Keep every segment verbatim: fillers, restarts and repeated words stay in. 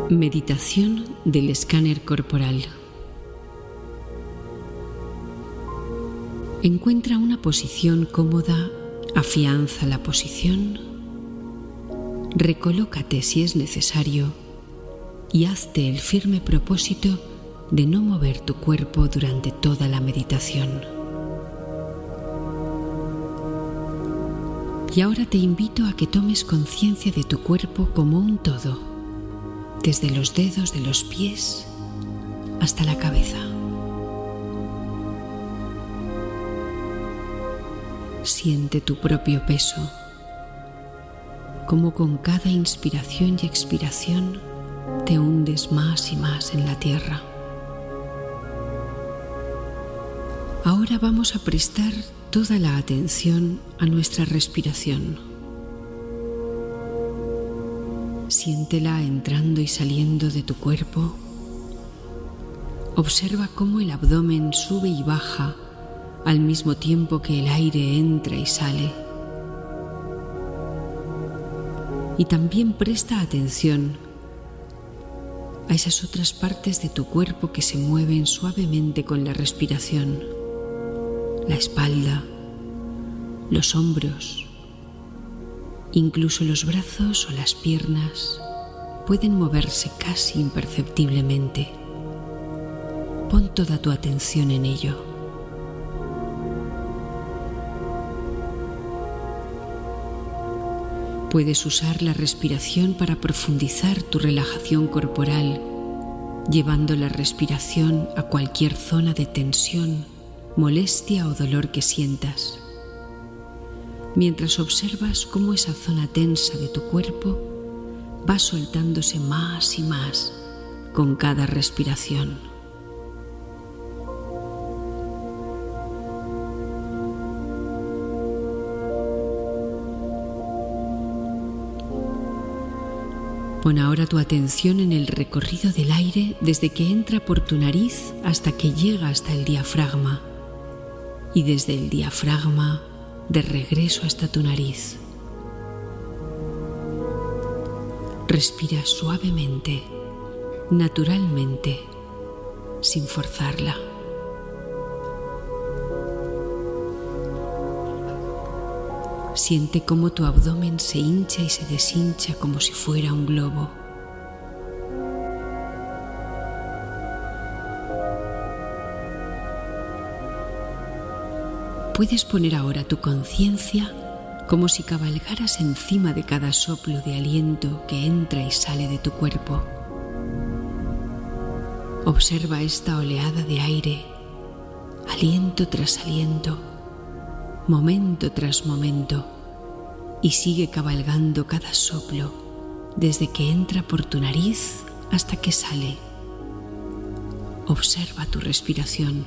Meditación del escáner corporal. Encuentra una posición cómoda, afianza la posición, recolócate si es necesario y hazte el firme propósito de no mover tu cuerpo durante toda la meditación. Y ahora te invito a que tomes conciencia de tu cuerpo como un todo, desde los dedos de los pies hasta la cabeza. Siente tu propio peso, cómo con cada inspiración y expiración te hundes más y más en la tierra. Ahora vamos a prestar toda la atención a nuestra respiración. Siéntela entrando y saliendo de tu cuerpo. Observa cómo el abdomen sube y baja al mismo tiempo que el aire entra y sale. Y también presta atención a esas otras partes de tu cuerpo que se mueven suavemente con la respiración. La espalda, los hombros, incluso los brazos o las piernas pueden moverse casi imperceptiblemente. Pon toda tu atención en ello. Puedes usar la respiración para profundizar tu relajación corporal, llevando la respiración a cualquier zona de tensión, molestia o dolor que sientas, mientras observas cómo esa zona tensa de tu cuerpo va soltándose más y más con cada respiración. Pon ahora tu atención en el recorrido del aire desde que entra por tu nariz hasta que llega hasta el diafragma, y desde el diafragma de regreso hasta tu nariz. Respira suavemente, naturalmente, sin forzarla. Siente cómo tu abdomen se hincha y se deshincha como si fuera un globo. Puedes poner ahora tu conciencia como si cabalgaras encima de cada soplo de aliento que entra y sale de tu cuerpo. Observa esta oleada de aire, aliento tras aliento, momento tras momento, y sigue cabalgando cada soplo desde que entra por tu nariz hasta que sale. Observa tu respiración.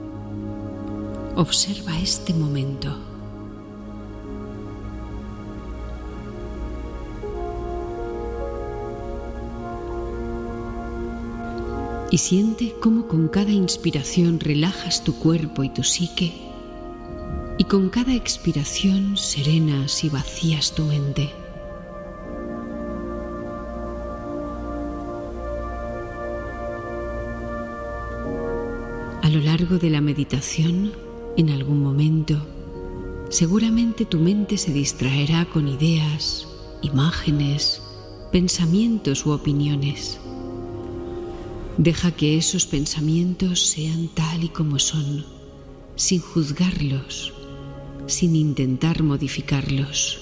Observa este momento. Y siente cómo con cada inspiración relajas tu cuerpo y tu psique, y con cada expiración serenas y vacías tu mente. A lo largo de la meditación, en algún momento, seguramente tu mente se distraerá con ideas, imágenes, pensamientos u opiniones. Deja que esos pensamientos sean tal y como son, sin juzgarlos, sin intentar modificarlos.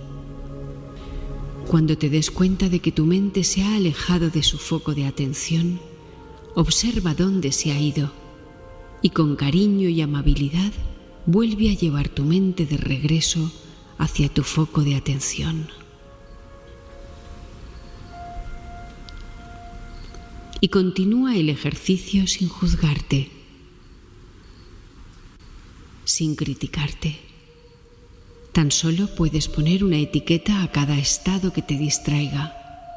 Cuando te des cuenta de que tu mente se ha alejado de su foco de atención, observa dónde se ha ido y con cariño y amabilidad vuelve a llevar tu mente de regreso hacia tu foco de atención. Y continúa el ejercicio sin juzgarte, sin criticarte. Tan solo puedes poner una etiqueta a cada estado que te distraiga.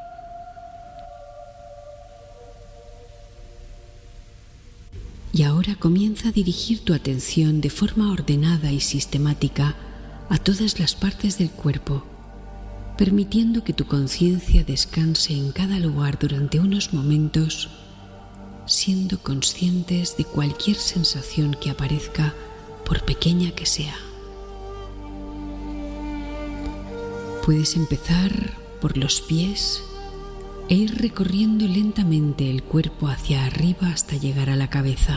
Y ahora comienza a dirigir tu atención de forma ordenada y sistemática a todas las partes del cuerpo, permitiendo que tu conciencia descanse en cada lugar durante unos momentos, siendo conscientes de cualquier sensación que aparezca, por pequeña que sea. Puedes empezar por los pies e ir recorriendo lentamente el cuerpo hacia arriba hasta llegar a la cabeza.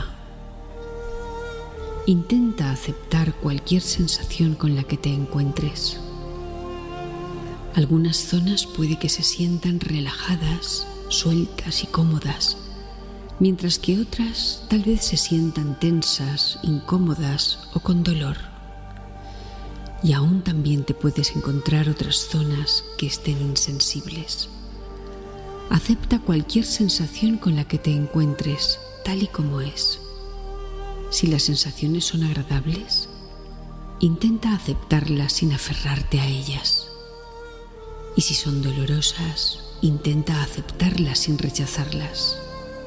Intenta aceptar cualquier sensación con la que te encuentres. Algunas zonas puede que se sientan relajadas, sueltas y cómodas, mientras que otras tal vez se sientan tensas, incómodas o con dolor. Y aún también te puedes encontrar otras zonas que estén insensibles. Acepta cualquier sensación con la que te encuentres, tal y como es. Si las sensaciones son agradables, intenta aceptarlas sin aferrarte a ellas. Y si son dolorosas, intenta aceptarlas sin rechazarlas.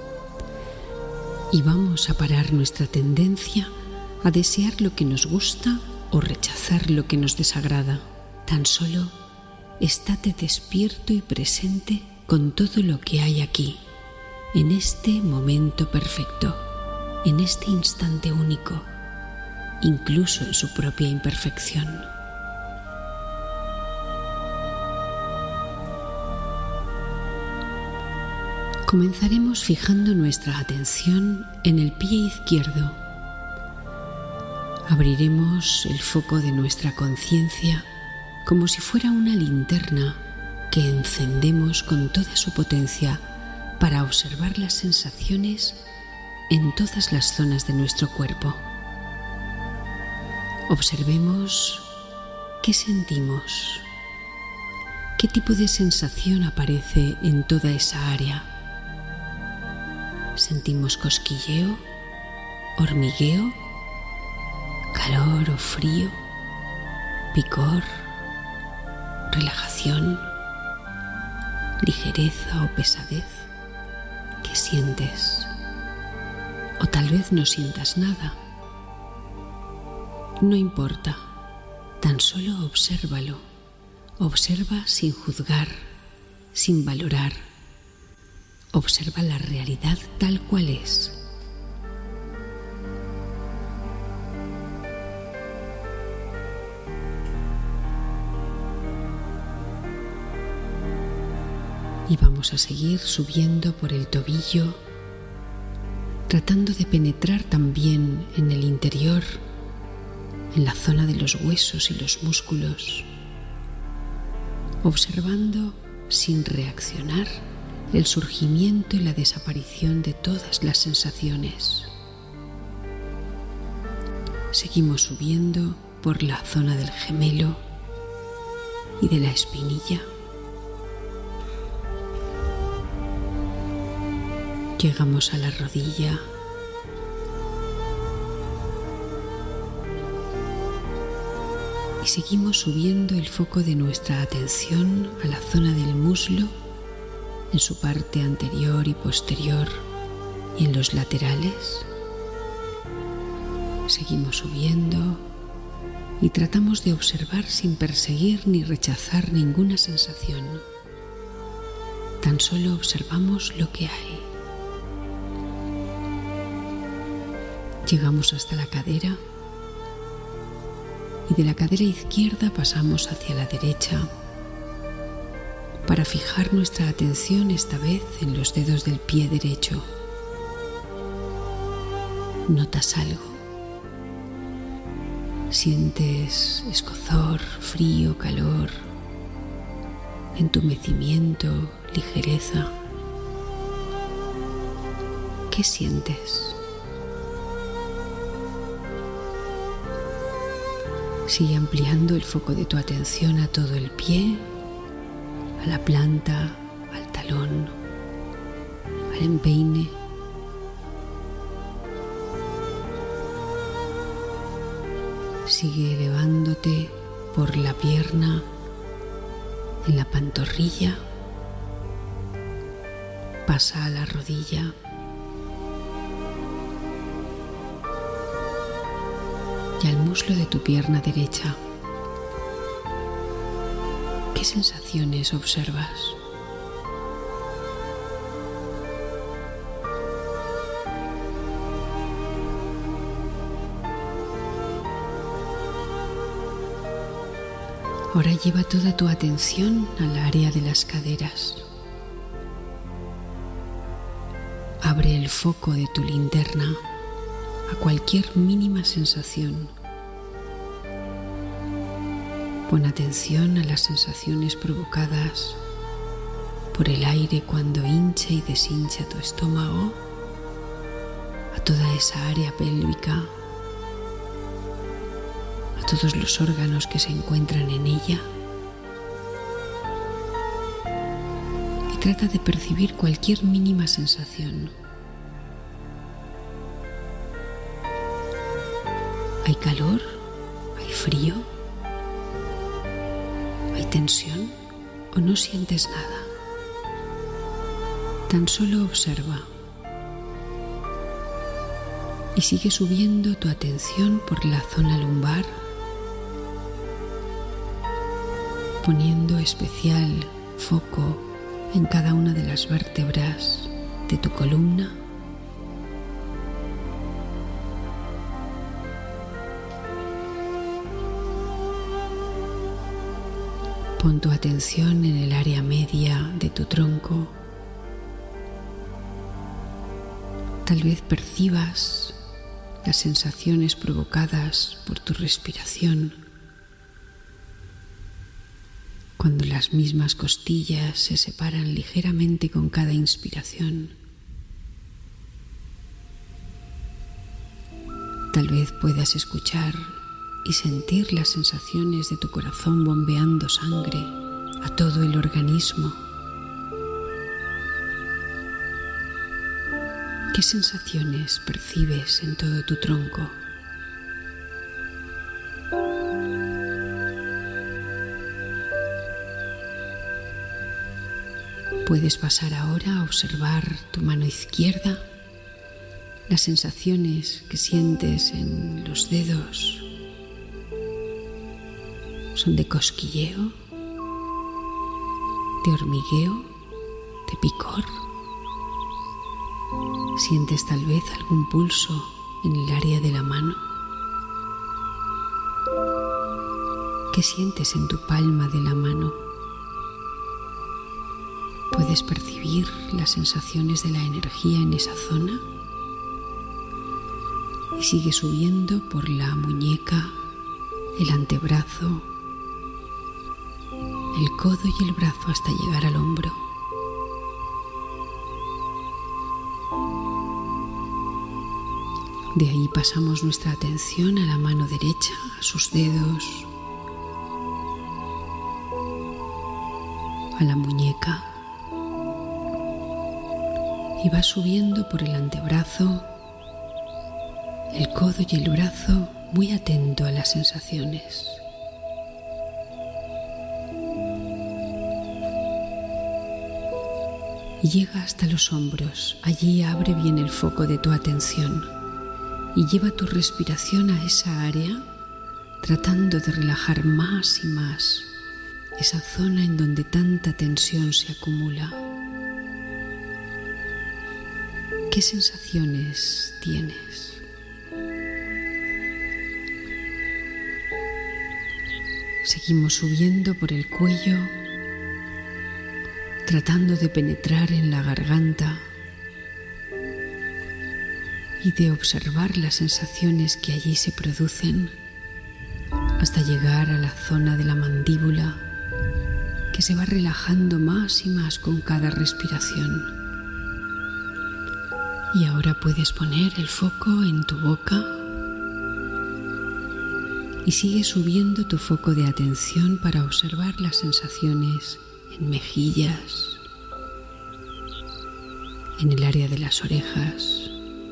Y vamos a parar nuestra tendencia a desear lo que nos gusta o rechazar lo que nos desagrada. Tan solo estate despierto y presente con todo lo que hay aquí, en este momento perfecto, en este instante único, incluso en su propia imperfección. Comenzaremos fijando nuestra atención en el pie izquierdo. Abriremos el foco de nuestra conciencia como si fuera una linterna que encendemos con toda su potencia para observar las sensaciones en todas las zonas de nuestro cuerpo. Observemos qué sentimos, qué tipo de sensación aparece en toda esa área. ¿Sentimos cosquilleo, hormigueo, calor o frío, picor, relajación, ligereza o pesadez? ¿Qué sientes? O tal vez no sientas nada. No importa, tan solo obsérvalo. Observa sin juzgar, sin valorar. Observa la realidad tal cual es. Y vamos a seguir subiendo por el tobillo, tratando de penetrar también en el interior, en la zona de los huesos y los músculos, observando sin reaccionar el surgimiento y la desaparición de todas las sensaciones. Seguimos subiendo por la zona del gemelo y de la espinilla. Llegamos a la rodilla. Y seguimos subiendo el foco de nuestra atención a la zona del muslo, en su parte anterior y posterior y en los laterales. Seguimos subiendo y tratamos de observar sin perseguir ni rechazar ninguna sensación. Tan solo observamos lo que hay. Llegamos hasta la cadera y de la cadera izquierda pasamos hacia la derecha para fijar nuestra atención esta vez en los dedos del pie derecho. ¿Notas algo? ¿Sientes escozor, frío, calor, entumecimiento, ligereza? ¿Qué sientes? Sigue ampliando el foco de tu atención a todo el pie, a la planta, al talón, al empeine. Sigue elevándote por la pierna, en la pantorrilla, pasa a la rodilla, y al muslo de tu pierna derecha. ¿Qué sensaciones observas? Ahora lleva toda tu atención al área de las caderas. Abre el foco de tu linterna a cualquier mínima sensación. Pon atención a las sensaciones provocadas por el aire cuando hincha y deshincha tu estómago, a toda esa área pélvica, a todos los órganos que se encuentran en ella. Y trata de percibir cualquier mínima sensación. ¿Hay calor? ¿Hay frío? ¿Hay tensión o no sientes nada? Tan solo observa y sigue subiendo tu atención por la zona lumbar, poniendo especial foco en cada una de las vértebras de tu columna. Pon tu atención en el área media de tu tronco. Tal vez percibas las sensaciones provocadas por tu respiración, cuando las mismas costillas se separan ligeramente con cada inspiración. Tal vez puedas escuchar y sentir las sensaciones de tu corazón bombeando sangre a todo el organismo. ¿Qué sensaciones percibes en todo tu tronco? Puedes pasar ahora a observar tu mano izquierda, las sensaciones que sientes en los dedos. ¿Son de cosquilleo, de hormigueo, de picor? ¿Sientes tal vez algún pulso en el área de la mano? ¿Qué sientes en tu palma de la mano? ¿Puedes percibir las sensaciones de la energía en esa zona? Y sigue subiendo por la muñeca, el antebrazo, el codo y el brazo hasta llegar al hombro. De ahí pasamos nuestra atención a la mano derecha, a sus dedos, a la muñeca, y va subiendo por el antebrazo, el codo y el brazo, muy atento a las sensaciones. Y llega hasta los hombros. Allí abre bien el foco de tu atención y lleva tu respiración a esa área, tratando de relajar más y más esa zona en donde tanta tensión se acumula. ¿Qué sensaciones tienes? Seguimos subiendo por el cuello, tratando de penetrar en la garganta y de observar las sensaciones que allí se producen hasta llegar a la zona de la mandíbula, que se va relajando más y más con cada respiración. Y ahora puedes poner el foco en tu boca y sigue subiendo tu foco de atención para observar las sensaciones en mejillas, en el área de las orejas.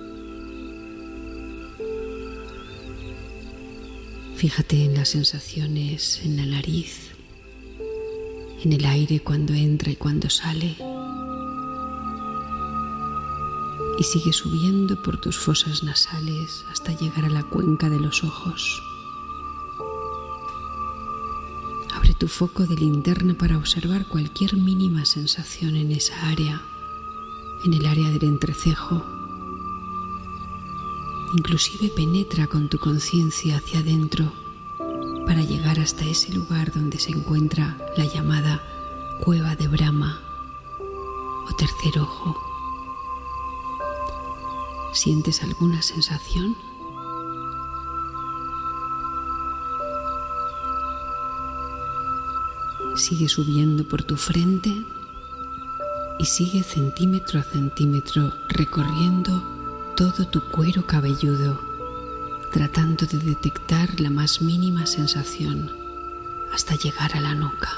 Fíjate en las sensaciones en la nariz, en el aire cuando entra y cuando sale. Y sigue subiendo por tus fosas nasales hasta llegar a la cuenca de los ojos. Abre tu foco de linterna para observar cualquier mínima sensación en esa área, en el área del entrecejo. Inclusive penetra con tu conciencia hacia adentro para llegar hasta ese lugar donde se encuentra la llamada cueva de Brahma o tercer ojo. ¿Sientes alguna sensación? Sigue subiendo por tu frente y sigue centímetro a centímetro recorriendo todo tu cuero cabelludo, tratando de detectar la más mínima sensación hasta llegar a la nuca.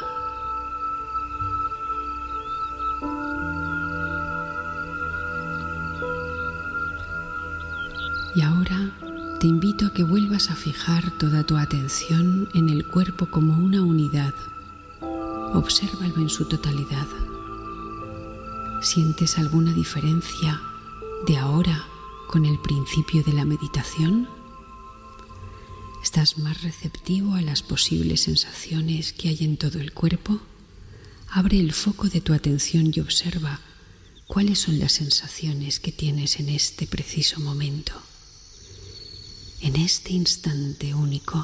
Y ahora te invito a que vuelvas a fijar toda tu atención en el cuerpo como una unidad. Obsérvalo en su totalidad. ¿Sientes alguna diferencia de ahora con el principio de la meditación? ¿Estás más receptivo a las posibles sensaciones que hay en todo el cuerpo? Abre el foco de tu atención y observa cuáles son las sensaciones que tienes en este preciso momento, en este instante único.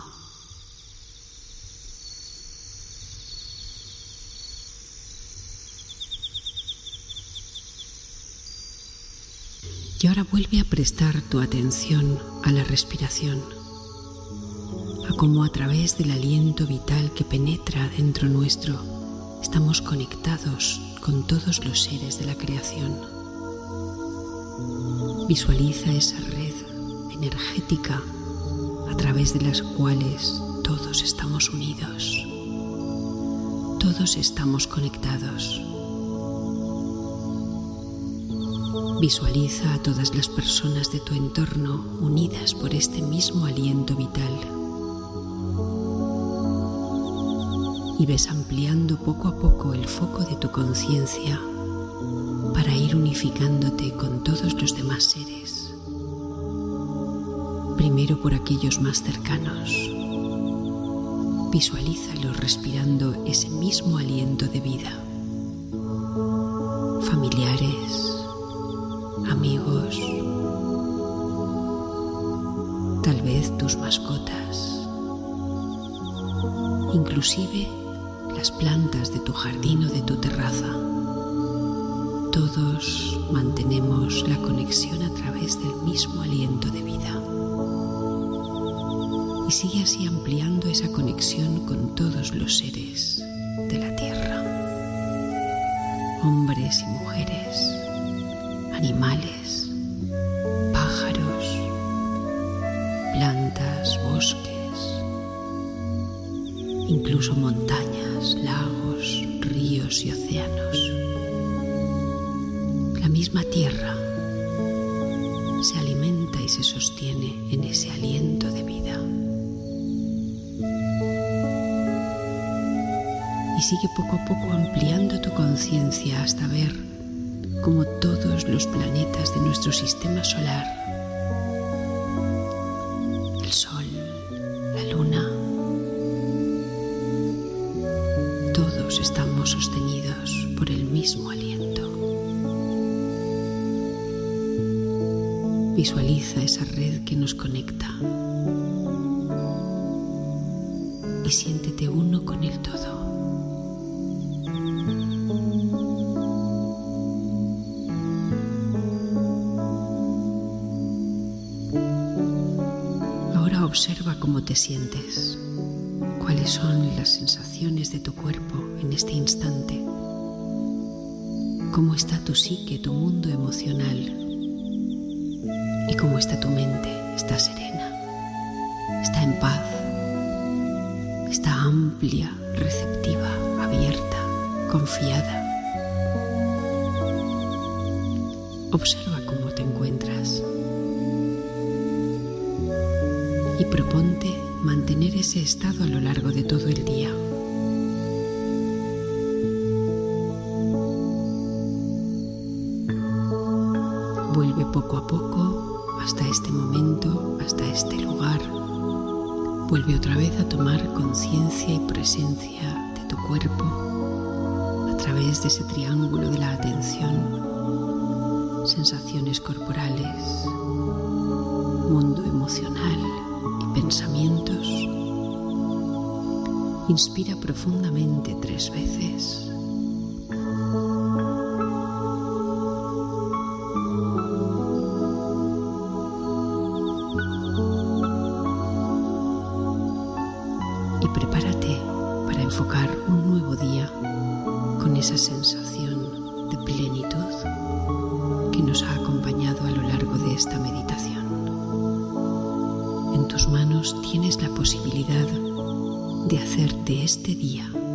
Y ahora vuelve a prestar tu atención a la respiración, a cómo a través del aliento vital que penetra dentro nuestro estamos conectados con todos los seres de la creación. Visualiza esa red energética a través de las cuales todos estamos unidos, todos estamos conectados. Visualiza a todas las personas de tu entorno unidas por este mismo aliento vital. Y ves ampliando poco a poco el foco de tu conciencia para ir unificándote con todos los demás seres. Primero por aquellos más cercanos. Visualízalos respirando ese mismo aliento de vida. Familiares, amigos, tal vez tus mascotas, inclusive las plantas de tu jardín o de tu terraza. Todos mantenemos la conexión a través del mismo aliento de vida. Y sigue así ampliando esa conexión con todos los seres de la tierra, hombres y mujeres, animales, pájaros, plantas, bosques, incluso montañas, lagos, ríos y océanos. La misma tierra se alimenta y se sostiene en ese aliento de vida. Y sigue poco a poco ampliando tu conciencia hasta ver como todos los planetas de nuestro sistema solar, el Sol, la Luna, todos estamos sostenidos por el mismo aliento. Visualiza esa red que nos conecta y siéntete uno con el todo. Observa cómo te sientes, cuáles son las sensaciones de tu cuerpo en este instante, cómo está tu psique, tu mundo emocional y cómo está tu mente. Está serena, está en paz, está amplia, receptiva, abierta, confiada. Observa cómo te encuentras. Y proponte mantener ese estado a lo largo de todo el día. Vuelve poco a poco hasta este momento, hasta este lugar. Vuelve otra vez a tomar conciencia y presencia tu cuerpo a través de ese triángulo de la atención, sensaciones corporales, mundo emocional y pensamientos. Inspira profundamente tres veces. Y prepárate para enfocar un nuevo día con esa sensación de plenitud que nos ha acompañado a lo largo de esta meditación. En tus manos tienes la posibilidad de hacer de este día